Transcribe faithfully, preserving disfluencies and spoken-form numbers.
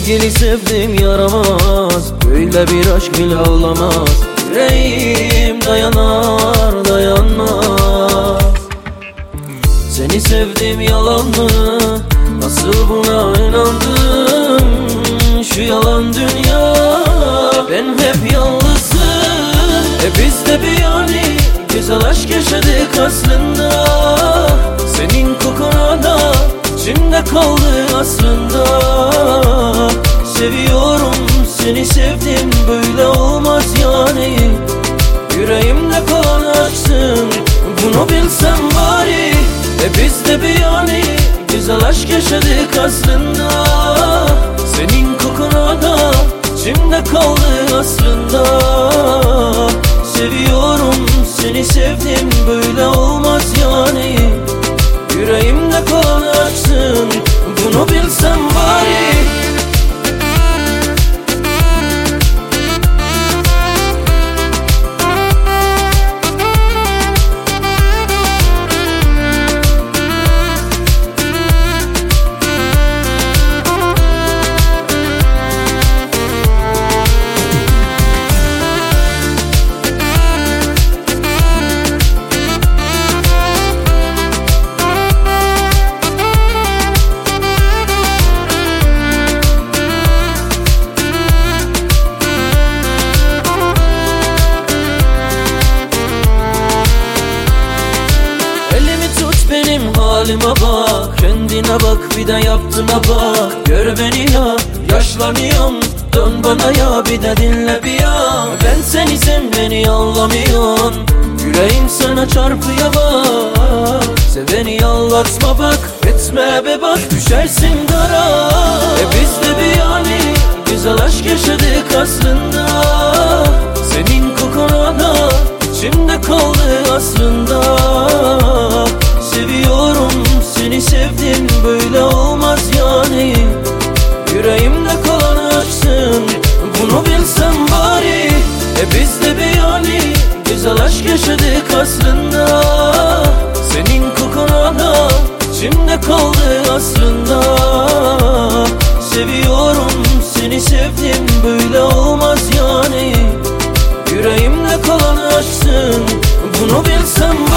Sevgili sevdim yaramaz, böyle bir aşk bile olamaz. Yüreğim dayanar dayanmaz. Seni sevdim yalan mı? Nasıl buna inandım? Şu yalan dünya, ben hep yalnızım. E biz de bir yani güzel aşk yaşadık aslında. Senin kokuna da içimde kaldı aslında. Seviyorum seni sevdim, böyle olmaz yani. Yüreğimde kalan aşksın, bunu bilsem bari. E biz de bir yani güzel aşk yaşadık aslında. Senin kokuna da içimde kaldı aslında. Seviyorum seni sevdim, böyle olmaz yani. Yüreğimde kalan aşksın, bunu bilsem bari. Halime bak, kendine bak, bir de yaptığına bak. Gör beni ya, yaşlanıyorum, dön bana ya, bir de dinle bir ya. Ben seni, sen beni anlamıyorsun, yüreğim sana çarpıyor bak. Seveni yalvartma bak, etme be bak, düşersin dara. E biz de bir yani güzel aşk yaşadık aslında. Senin kokuna da içimde kaldı aslında. Seviyorum seni sevdim, böyle olmaz yani. Yüreğimde kalan aşksın, bunu bilsem bari. E biz de bir yani güzel aşk yaşadık aslında. Senin kokuna da içimde kaldı aslında. Seviyorum seni sevdim, böyle olmaz yani. Yüreğimde kalan aşksın, bunu bilsem bari.